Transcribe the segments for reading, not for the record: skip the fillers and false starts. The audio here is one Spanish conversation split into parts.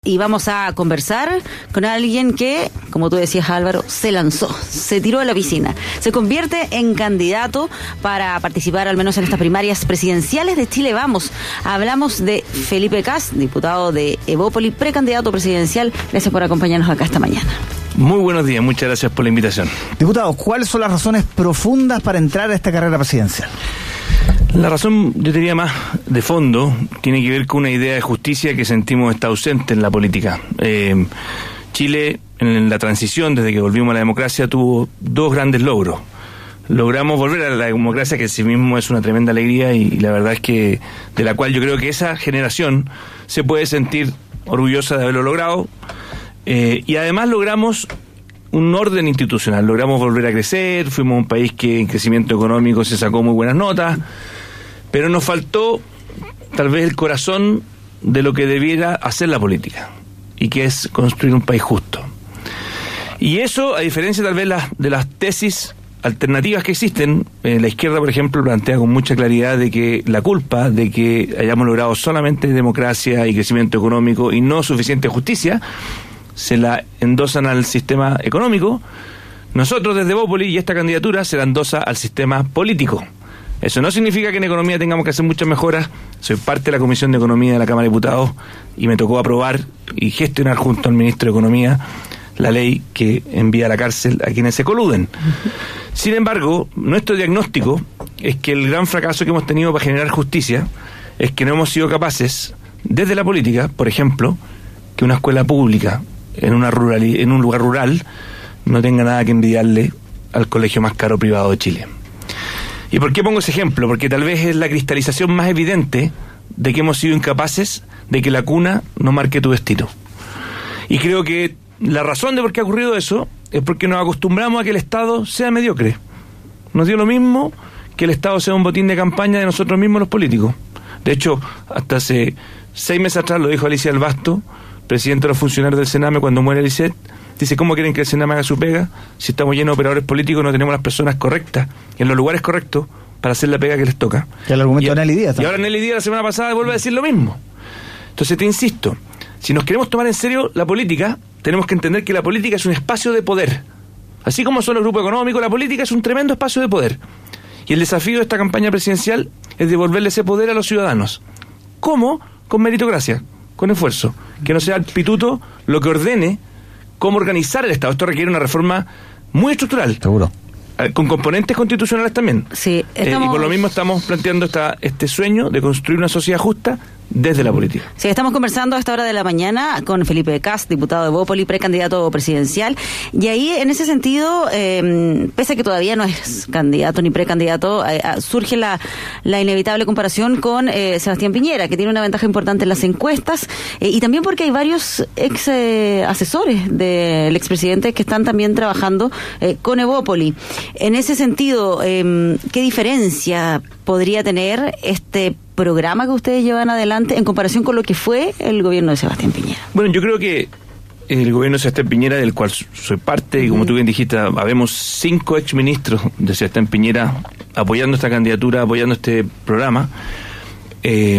Y vamos a conversar con alguien que, como tú decías, Álvaro, se lanzó, se tiró a la piscina, se convierte en candidato para participar al menos en estas primarias presidenciales de Chile Vamos. Hablamos de Felipe Kast, diputado de Evópoli, precandidato presidencial. Gracias por acompañarnos acá esta mañana. Muy buenos días, muchas gracias por la invitación. Diputado, ¿cuáles son las razones profundas para entrar a esta carrera presidencial? La razón, yo diría más de fondo, tiene que ver con una idea de justicia que sentimos está ausente en la política. Chile, en la transición, desde que volvimos a la democracia, tuvo dos grandes logros. Logramos volver a la democracia, que en sí mismo es una tremenda alegría, y la verdad es que de la cual yo creo que esa generación se puede sentir orgullosa de haberlo logrado. Y además logramos un orden institucional, logramos volver a crecer, fuimos un país que en crecimiento económico se sacó muy buenas notas, pero nos faltó tal vez el corazón de lo que debiera hacer la política, y que es construir un país justo. Y eso, a diferencia tal vez de las tesis alternativas que existen, la izquierda, por ejemplo, plantea con mucha claridad de que la culpa de que hayamos logrado solamente democracia y crecimiento económico y no suficiente justicia, se la endosan al sistema económico. Nosotros desde Evópoli y esta candidatura se la endosa al sistema político. Eso no significa que en economía tengamos que hacer muchas mejoras. Soy parte de la Comisión de Economía de la Cámara de Diputados y me tocó aprobar y gestionar junto al Ministro de Economía la ley que envía a la cárcel a quienes se coluden. Sin embargo, nuestro diagnóstico es que el gran fracaso que hemos tenido para generar justicia es que no hemos sido capaces, desde la política, por ejemplo, que una escuela pública en un lugar rural no tenga nada que envidiarle al colegio más caro privado de Chile. ¿Y por qué pongo ese ejemplo? Porque tal vez es la cristalización más evidente de que hemos sido incapaces de que la cuna no marque tu destino. Y creo que la razón de por qué ha ocurrido eso es porque nos acostumbramos a que el Estado sea mediocre. Nos dio lo mismo que el Estado sea un botín de campaña de nosotros mismos los políticos. De hecho, hasta hace 6 meses atrás lo dijo Alicia del Basto, presidente de los funcionarios del Sename, cuando muere Lisset. Dice, ¿cómo quieren que el Sename haga su pega? Si estamos llenos de operadores políticos, no tenemos las personas correctas, en los lugares correctos, para hacer la pega que les toca. Que el argumento de Nelly Díaz. Y ahora Nelly Díaz la semana pasada vuelve a decir lo mismo. Entonces te insisto, si nos queremos tomar en serio la política, tenemos que entender que la política es un espacio de poder. Así como son los grupos económicos, la política es un tremendo espacio de poder. Y el desafío de esta campaña presidencial es devolverle ese poder a los ciudadanos. ¿Cómo? Con meritocracia, con esfuerzo. Que no sea el pituto lo que ordene cómo organizar el Estado. Esto requiere una reforma muy estructural. Seguro. Con componentes constitucionales también. Sí, y por lo mismo estamos planteando este sueño de construir una sociedad justa desde la política. Sí, estamos conversando a esta hora de la mañana con Felipe Kast, diputado de Evópoli, precandidato presidencial. Y ahí, en ese sentido, pese a que todavía no es candidato ni precandidato, surge la inevitable comparación con Sebastián Piñera, que tiene una ventaja importante en las encuestas, y también porque hay varios ex asesores del expresidente que están también trabajando con Evópoli. En ese sentido, ¿qué diferencia podría tener este programa que ustedes llevan adelante en comparación con lo que fue el gobierno de Sebastián Piñera? Bueno, yo creo que el gobierno de Sebastián Piñera, del cual soy parte, y como tú bien dijiste, habemos 5 exministros de Sebastián Piñera apoyando esta candidatura, apoyando este programa. Es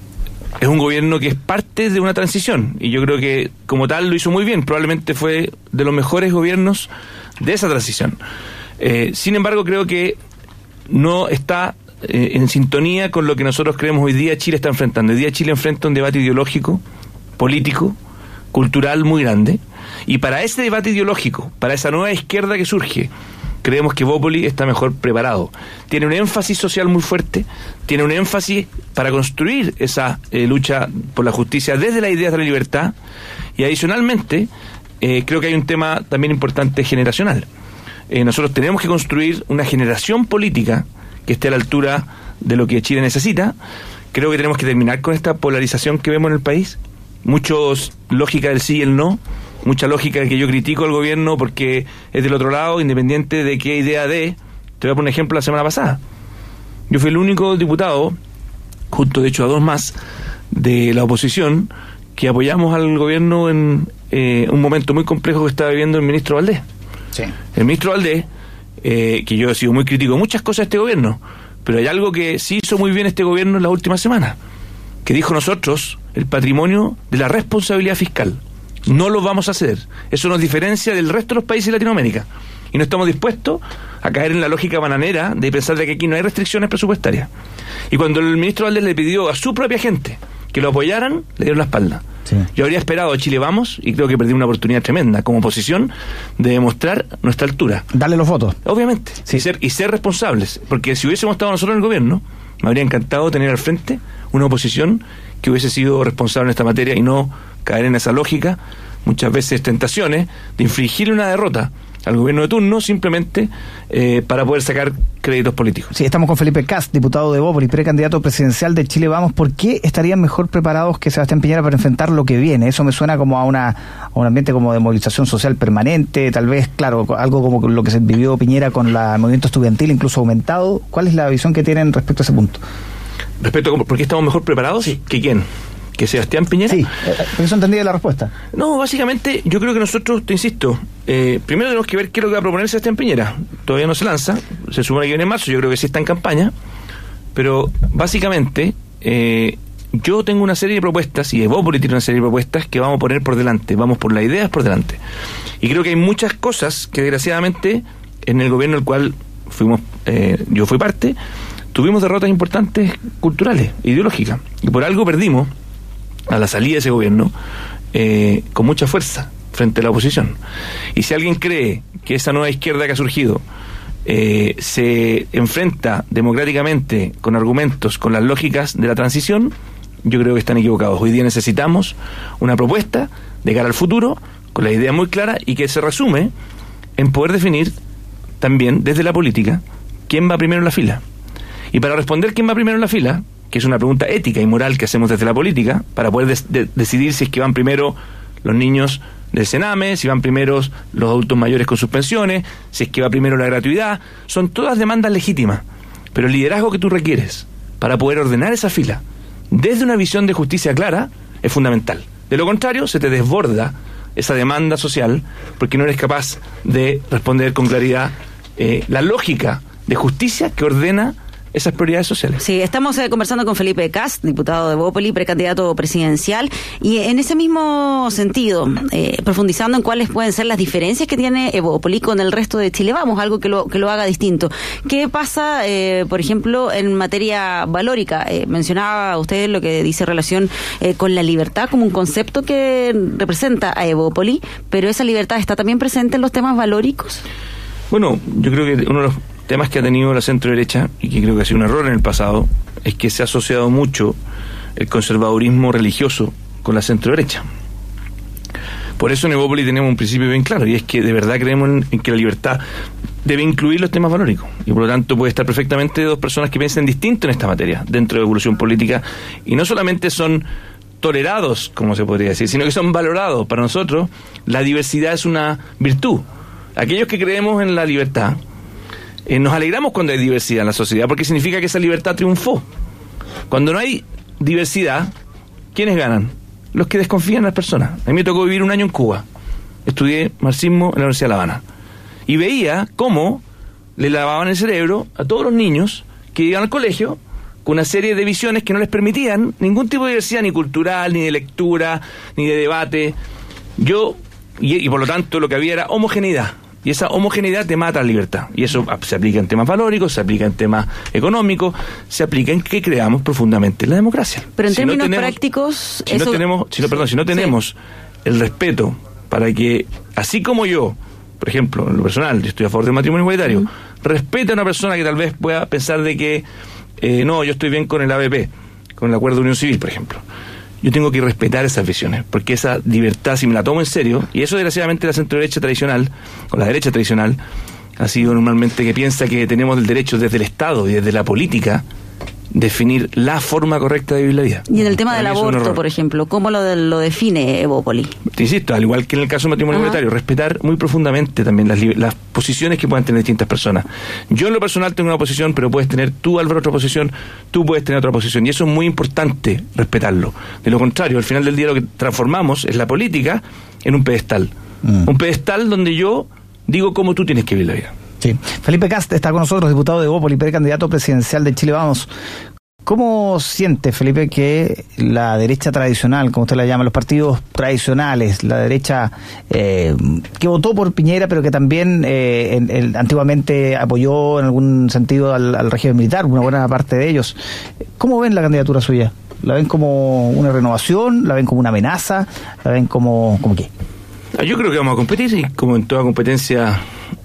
un gobierno que es parte de una transición, y yo creo que como tal lo hizo muy bien. Probablemente fue de los mejores gobiernos de esa transición. Sin embargo, creo que no está en sintonía con lo que nosotros creemos hoy día Chile está enfrentando. Hoy día Chile enfrenta un debate ideológico, político, cultural muy grande, y para ese debate ideológico, para esa nueva izquierda que surge, creemos que Evópoli está mejor preparado. Tiene un énfasis social muy fuerte, tiene un énfasis para construir esa lucha por la justicia desde las ideas de la libertad, y adicionalmente creo que hay un tema también importante generacional. Nosotros tenemos que construir una generación política que esté a la altura de lo que Chile necesita. Creo que tenemos que terminar con esta polarización que vemos en el país. Muchos lógica del sí y el no, mucha lógica de que yo critico al gobierno porque es del otro lado, independiente de qué idea de. Te voy a poner un ejemplo la semana pasada. Yo fui el único diputado, junto de hecho a 2 más, de la oposición, que apoyamos al gobierno en un momento muy complejo que estaba viviendo el ministro Valdés. Sí. El ministro Valdés, que yo he sido muy crítico de muchas cosas de este gobierno, pero hay algo que sí hizo muy bien este gobierno en las últimas semanas, que dijo: nosotros el patrimonio de la responsabilidad fiscal. No lo vamos a hacer. Eso nos diferencia del resto de los países de Latinoamérica. Y no estamos dispuestos a caer en la lógica bananera de pensar de que aquí no hay restricciones presupuestarias. Y cuando el ministro Valdés le pidió a su propia gente que lo apoyaran, le dieron la espalda. Sí. Yo habría esperado a Chile Vamos, y creo que perdí una oportunidad tremenda como oposición de demostrar nuestra altura. Darle los votos. Obviamente. Sí. Y ser responsables. Porque si hubiésemos estado nosotros en el gobierno, me habría encantado tener al frente una oposición que hubiese sido responsable en esta materia y no caer en esa lógica, muchas veces tentaciones, de infligirle una derrota al gobierno de turno simplemente para poder sacar créditos políticos. Sí, estamos con Felipe Kast, diputado de Evópoli, precandidato presidencial de Chile Vamos. ¿Por qué estarían mejor preparados que Sebastián Piñera para enfrentar lo que viene? Eso me suena como a un ambiente como de movilización social permanente, tal vez, claro, algo como lo que se vivió Piñera con el movimiento estudiantil, incluso aumentado. ¿Cuál es la visión que tienen respecto a ese punto? ¿Respecto a por qué estamos mejor preparados? Sí. ¿Que quién? ¿Que Sebastián Piñera? Sí, por eso entendí la respuesta. No, básicamente yo creo que nosotros, te insisto, primero tenemos que ver qué es lo que va a proponer Sebastián Piñera. Todavía no se lanza, se supone que viene en marzo, yo creo que sí está en campaña, pero básicamente yo tengo una serie de propuestas, y Evópoli tiene una serie de propuestas que vamos a poner por delante, vamos por las ideas por delante. Y creo que hay muchas cosas que desgraciadamente en el gobierno del cual yo fui parte, tuvimos derrotas importantes culturales, ideológicas, y por algo perdimos a la salida de ese gobierno con mucha fuerza frente a la oposición. Y si alguien cree que esa nueva izquierda que ha surgido se enfrenta democráticamente con argumentos, con las lógicas de la transición, yo creo que están equivocados. Hoy día necesitamos una propuesta de cara al futuro, con la idea muy clara y que se resume en poder definir también desde la política quién va primero en la fila. Y para responder quién va primero en la fila, que es una pregunta ética y moral que hacemos desde la política, para poder decidir si es que van primero los niños del Sename, si van primero los adultos mayores con sus pensiones, si es que va primero la gratuidad, son todas demandas legítimas, pero el liderazgo que tú requieres para poder ordenar esa fila desde una visión de justicia clara es fundamental. De lo contrario, se te desborda esa demanda social porque no eres capaz de responder con claridad la lógica de justicia que ordena esas prioridades sociales. Sí, estamos conversando con Felipe Kast, diputado de Evópoli, precandidato presidencial, y en ese mismo sentido, profundizando en cuáles pueden ser las diferencias que tiene Evópoli con el resto de Chile Vamos, algo que lo haga distinto. ¿Qué pasa, por ejemplo, en materia valórica? Mencionaba usted lo que dice relación con la libertad como un concepto que representa a Evópoli, pero esa libertad está también presente en los temas valóricos. Bueno, yo creo que uno de los temas que ha tenido la centro derecha, y que creo que ha sido un error en el pasado, es que se ha asociado mucho el conservadurismo religioso con la centro derecha. Por eso en Evópoli tenemos un principio bien claro, y es que de verdad creemos en que la libertad debe incluir los temas valóricos, y por lo tanto puede estar perfectamente dos personas que piensen distinto en esta materia dentro de evolución política, y no solamente son tolerados, como se podría decir, sino que son valorados. Para nosotros la diversidad es una virtud. Aquellos que creemos en la libertad nos alegramos cuando hay diversidad en la sociedad, porque significa que esa libertad triunfó. Cuando no hay diversidad, ¿quiénes ganan? Los que desconfían en las personas. A mí me tocó vivir un año en Cuba. Estudié marxismo en la Universidad de La Habana. Y veía cómo le lavaban el cerebro a todos los niños que iban al colegio con una serie de visiones que no les permitían ningún tipo de diversidad, ni cultural, ni de lectura, ni de debate. Y por lo tanto lo que había era homogeneidad. Y esa homogeneidad te mata la libertad. Y eso se aplica en temas valóricos, se aplica en temas económicos, se aplica en que creamos profundamente la democracia. Pero en términos prácticos... Si no tenemos el respeto para que, así como yo, por ejemplo, en lo personal, yo estoy a favor del matrimonio igualitario, respete a una persona que tal vez pueda pensar de que no, yo estoy bien con el ABP, con el Acuerdo de Unión Civil, por ejemplo. Yo tengo que respetar esas visiones, porque esa libertad, si me la tomo en serio, y eso desgraciadamente la centro-derecha tradicional, o la derecha tradicional, ha sido normalmente que piensa que tenemos el derecho desde el Estado y desde la política definir la forma correcta de vivir la vida. Y en el tema del aborto, por ejemplo, ¿cómo lo define Evópoli? Te insisto, al igual que en el caso del matrimonio igualitario, respetar muy profundamente también las posiciones que puedan tener distintas personas. Yo en lo personal tengo una posición, pero puedes tener tú, Álvaro, otra posición, tú puedes tener otra posición, y eso es muy importante, respetarlo. De lo contrario, al final del día lo que transformamos es la política en un pedestal. Un pedestal donde yo digo cómo tú tienes que vivir la vida. Sí. Felipe Kast está con nosotros, diputado de Evópoli, precandidato presidencial de Chile Vamos. ¿Cómo siente, Felipe, que la derecha tradicional, como usted la llama, los partidos tradicionales, la derecha que votó por Piñera, pero que también antiguamente apoyó en algún sentido al régimen militar, una buena parte de ellos, ¿cómo ven la candidatura suya? ¿La ven como una renovación? ¿La ven como una amenaza? ¿La ven como qué? Yo creo que vamos a competir, y como en toda competencia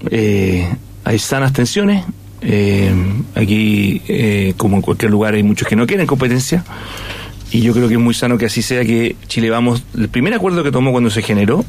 hay sanas tensiones. Aquí, como en cualquier lugar, hay muchos que no quieren competencia, y yo creo que es muy sano que así sea, que Chile Vamos, el primer acuerdo que tomó cuando se generó,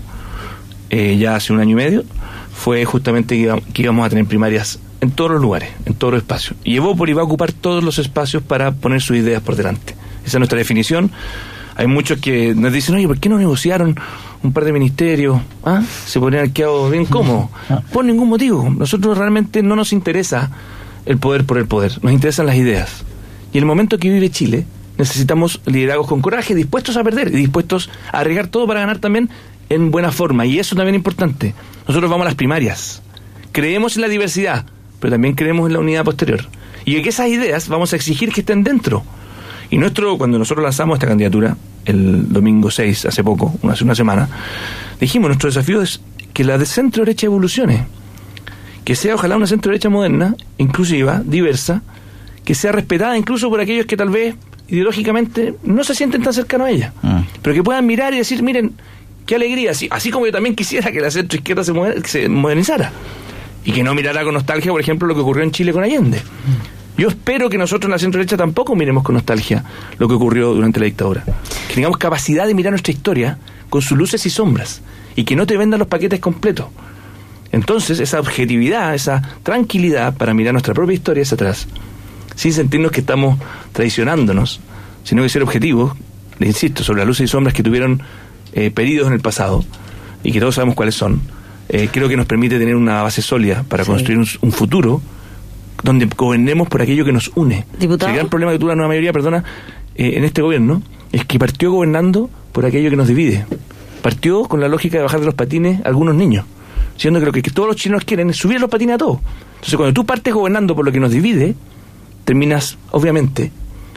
ya hace 1 año y medio, fue justamente que íbamos a tener primarias en todos los lugares, en todos los espacios, y Evópoli va a ocupar todos los espacios para poner sus ideas por delante. Esa es nuestra definición. Hay muchos que nos dicen, oye, ¿por qué no negociaron un par de ministerios? Se podrían haber quedado bien cómodos. Por ningún motivo. Nosotros realmente no nos interesa el poder por el poder. Nos interesan las ideas. Y en el momento que vive Chile, necesitamos liderazgos con coraje, dispuestos a perder y dispuestos a arriesgar todo para ganar también en buena forma. Y eso también es importante. Nosotros vamos a las primarias. Creemos en la diversidad, pero también creemos en la unidad posterior. Y que esas ideas vamos a exigir que estén dentro. Y cuando nosotros lanzamos esta candidatura, el domingo 6, hace poco, hace una semana, dijimos, nuestro desafío es que la de centro derecha evolucione, que sea ojalá una centro derecha moderna, inclusiva, diversa, que sea respetada incluso por aquellos que tal vez ideológicamente no se sienten tan cercanos a ella, pero que puedan mirar y decir, miren, qué alegría, así como yo también quisiera que la centro izquierda se modernizara, y que no mirara con nostalgia, por ejemplo, lo que ocurrió en Chile con Allende. Yo espero que nosotros en la centro-derecha tampoco miremos con nostalgia lo que ocurrió durante la dictadura. Que tengamos capacidad de mirar nuestra historia con sus luces y sombras, y que no te vendan los paquetes completos. Entonces, esa objetividad, esa tranquilidad para mirar nuestra propia historia hacia atrás, sin sentirnos que estamos traicionándonos, sino que ser objetivos, le insisto, sobre las luces y sombras que tuvieron periodos en el pasado, y que todos sabemos cuáles son, creo que nos permite tener una base sólida para construir un futuro donde gobernemos por aquello que nos une. Diputado. El gran problema que tuvo la nueva mayoría, en este gobierno, es que partió gobernando por aquello que nos divide. Partió con la lógica de bajar de los patines a algunos niños, siendo que lo que todos los chilenos quieren es subir los patines a todos. Entonces, cuando tú partes gobernando por lo que nos divide, terminas, obviamente,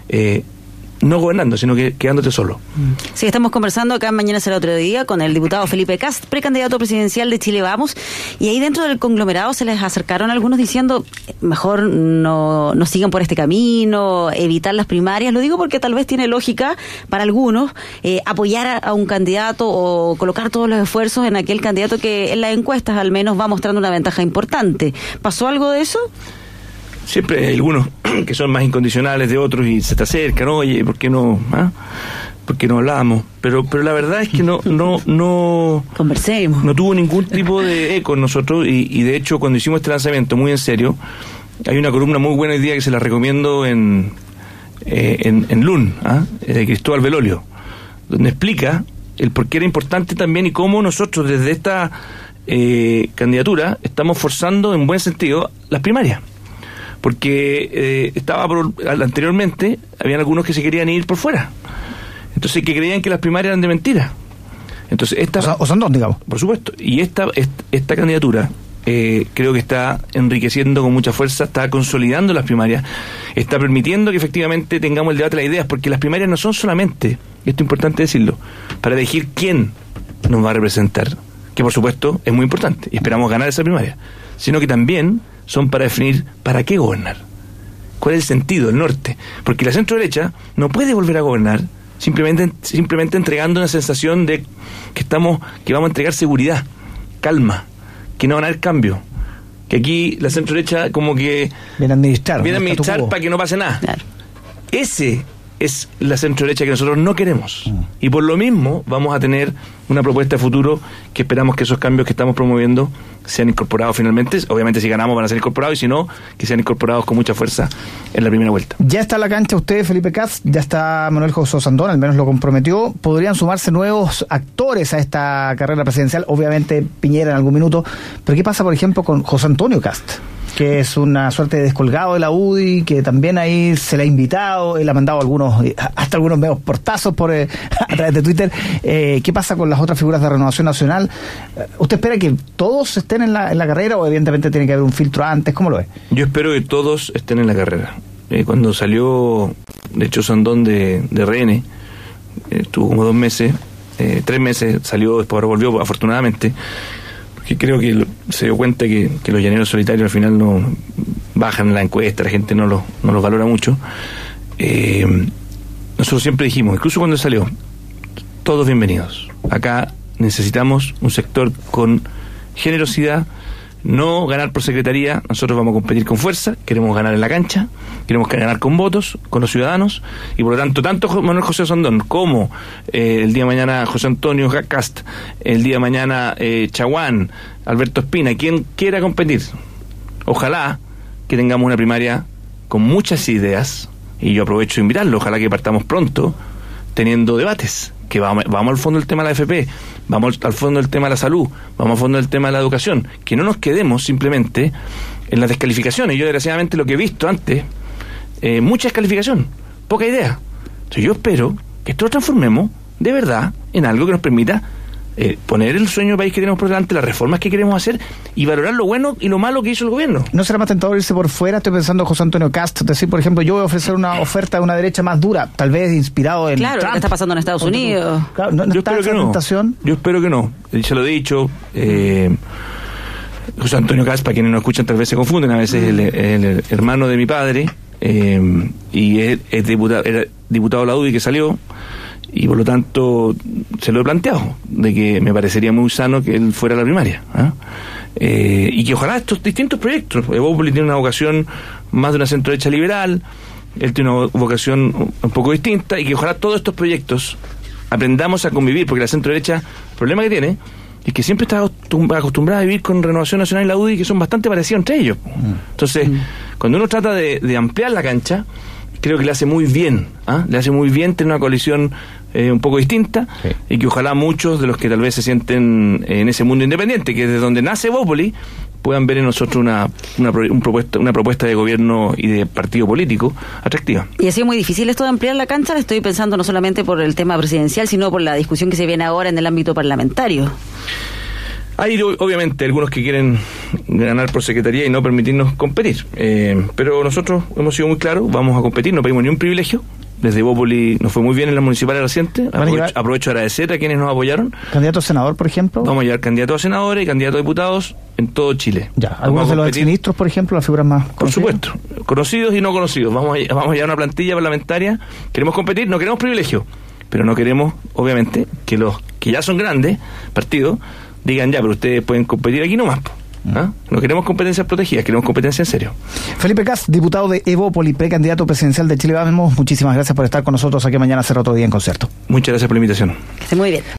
no gobernando, sino que quedándote solo. Sí, estamos conversando acá en Mañana Será Otro Día con el diputado Felipe Kast, precandidato presidencial de Chile Vamos, y ahí dentro del conglomerado se les acercaron algunos diciendo, mejor no sigan por este camino, evitar las primarias. Lo digo porque tal vez tiene lógica para algunos apoyar a un candidato o colocar todos los esfuerzos en aquel candidato que en las encuestas al menos va mostrando una ventaja importante. ¿Pasó algo de eso? Siempre hay algunos que son más incondicionales de otros y se te acercan, oye, ¿por qué no? ¿Por qué no hablamos? Pero la verdad es que no conversemos. No tuvo ningún tipo de eco en nosotros, y de hecho cuando hicimos este lanzamiento muy en serio, hay una columna muy buena hoy día que se la recomiendo en LUN, de Cristóbal Belolio, donde explica el por qué era importante también y cómo nosotros desde esta candidatura estamos forzando en buen sentido las primarias. Porque anteriormente habían algunos que se querían ir por fuera, entonces que creían que las primarias eran de mentira. Entonces o son dos, digamos. Por supuesto. Y esta candidatura creo que está enriqueciendo con mucha fuerza, está consolidando las primarias, está permitiendo que efectivamente tengamos el debate de las ideas, porque las primarias no son solamente, y esto es importante decirlo, para elegir quién nos va a representar, que por supuesto es muy importante y esperamos ganar esa primaria, sino que también son para definir para qué gobernar, cuál es el sentido, el norte, porque la centro derecha no puede volver a gobernar simplemente entregando una sensación de que vamos a entregar seguridad, calma, que no van a haber cambio, que aquí la centro derecha como que viene a administrar para que no pase nada. Claro. Ese es la centro derecha que nosotros no queremos, y por lo mismo vamos a tener una propuesta de futuro que esperamos que esos cambios que estamos promoviendo sean incorporados finalmente. Obviamente si ganamos van a ser incorporados, y si no, que sean incorporados con mucha fuerza en la primera vuelta. Ya está en la cancha usted, Felipe Kast, ya está Manuel José Osandón, al menos lo comprometió. Podrían sumarse nuevos actores a esta carrera presidencial, obviamente Piñera en algún minuto, pero ¿qué pasa por ejemplo con José Antonio Kast, que es una suerte de descolgado de la UDI, que también ahí se le ha invitado, él ha mandado hasta algunos medios portazos a través de Twitter? ¿Qué pasa con las otras figuras de Renovación Nacional? ¿Usted espera que todos estén en la carrera, o evidentemente tiene que haber un filtro antes? ¿Cómo lo ve? Yo espero que todos estén en la carrera. cuando salió de hecho Sandón de RN, estuvo como 2 meses, 3 meses, salió, después volvió afortunadamente, porque creo que se dio cuenta que los llaneros solitarios al final no bajan en la encuesta, la gente no los valora mucho. Nosotros siempre dijimos, incluso cuando salió, todos bienvenidos. Acá necesitamos un sector con generosidad, no ganar por secretaría. Nosotros vamos a competir con fuerza, queremos ganar en la cancha, queremos ganar con votos, con los ciudadanos, y por lo tanto Manuel José Sandón como el día de mañana José Antonio Cast, el día de mañana Chaguán, Alberto Espina, quien quiera competir, ojalá que tengamos una primaria con muchas ideas, y yo aprovecho de invitarlo, ojalá que partamos pronto teniendo debates, que vamos al fondo del tema de la AFP, vamos al fondo del tema de la salud, vamos al fondo del tema de la educación, que no nos quedemos simplemente en las descalificaciones. Yo desgraciadamente lo que he visto antes, mucha descalificación, poca idea. Entonces yo espero que esto lo transformemos de verdad en algo que nos permita poner el sueño del país que tenemos por delante, las reformas que queremos hacer y valorar lo bueno y lo malo que hizo el gobierno. ¿No será más tentador irse por fuera? Estoy pensando José Antonio Cast, decir, por ejemplo, yo voy a ofrecer una oferta de una derecha más dura, tal vez inspirado en Trump. Lo que está pasando en Estados Unidos. Claro, ¿no yo está espero esa que no. tentación? Yo espero que no. Se lo he dicho. José Antonio Cast, para quienes no escuchan, tal vez se confunden. A veces el hermano de mi padre, y es diputado, era diputado de la UDI que salió, y por lo tanto se lo he planteado, de que me parecería muy sano que él fuera a la primaria, y que ojalá estos distintos proyectos, Evópolis tiene una vocación más de una centro-derecha liberal, él tiene una vocación un poco distinta, y que ojalá todos estos proyectos aprendamos a convivir, porque la centro-derecha, el problema que tiene es que siempre está acostumbrada a vivir con Renovación Nacional y la UDI, que son bastante parecidos entre ellos. Entonces, cuando uno trata de ampliar la cancha, creo que le hace muy bien, le hace muy bien tener una coalición un poco distinta, sí, y que ojalá muchos de los que tal vez se sienten en ese mundo independiente, que es de donde nace Evópolis, puedan ver en nosotros una propuesta de gobierno y de partido político atractiva. Y ha sido muy difícil esto de ampliar la cancha, estoy pensando no solamente por el tema presidencial, sino por la discusión que se viene ahora en el ámbito parlamentario. Hay obviamente algunos que quieren ganar por secretaría y no permitirnos competir, pero nosotros hemos sido muy claros, vamos a competir, no pedimos ni un privilegio. Desde Evópolis nos fue muy bien en las municipales recientes. Aprovecho a agradecer a quienes nos apoyaron. ¿Candidato a senador, por ejemplo? Vamos a llevar candidatos a senadores y candidatos a diputados en todo Chile. Ya, algunos de los exministros, por ejemplo, las figuras más conocidas. Por supuesto, conocidos y no conocidos. Vamos a llevar una plantilla parlamentaria. Queremos competir, no queremos privilegio, pero no queremos, obviamente, que los que ya son grandes partidos digan ya, pero ustedes pueden competir aquí nomás. No queremos competencias protegidas, queremos competencia en serio. Felipe Cast, diputado de Evópolis, precandidato presidencial de Chile Vamos, muchísimas gracias por estar con nosotros aquí mañana. Será otro día en concierto. Muchas gracias por la invitación. Que esté muy bien.